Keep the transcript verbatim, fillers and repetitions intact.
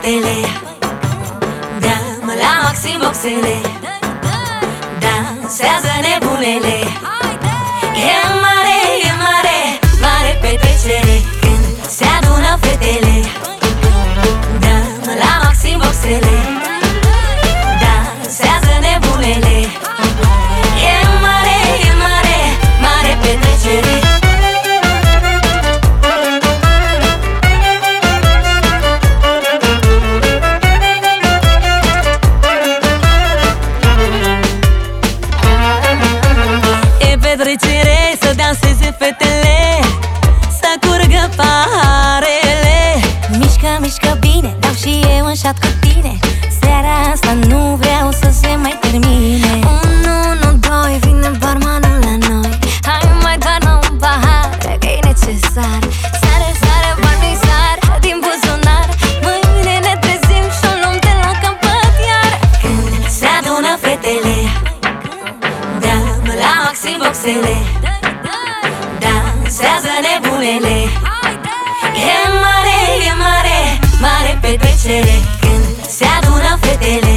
fetele, dă-mă la maxim boxele, dansează nebunele. E mare, e mare, mare petrecere când se adună fetele, dă-mă la maxim boxele, dansează nebunele. E mare, e mare, mare petrecere. Petrecere, să danseze fetele, să curgă paharele. Mișcă, mișcă bine, dau și eu în șat cu tine. Seara asta nu vreau să se mai termine. Unu, unu, doi, vine barmanul la noi. Hai mai doarnă un pahar, că-i necesar. Sare, sare, banii sar din buzunar. Mâine ne trezim și-o luăm de la capăt iar. Când se adună fetele, dă-mă la maxim boxele, dansează nebunele. E mare, e mare, mare petrecere când se adună fetele,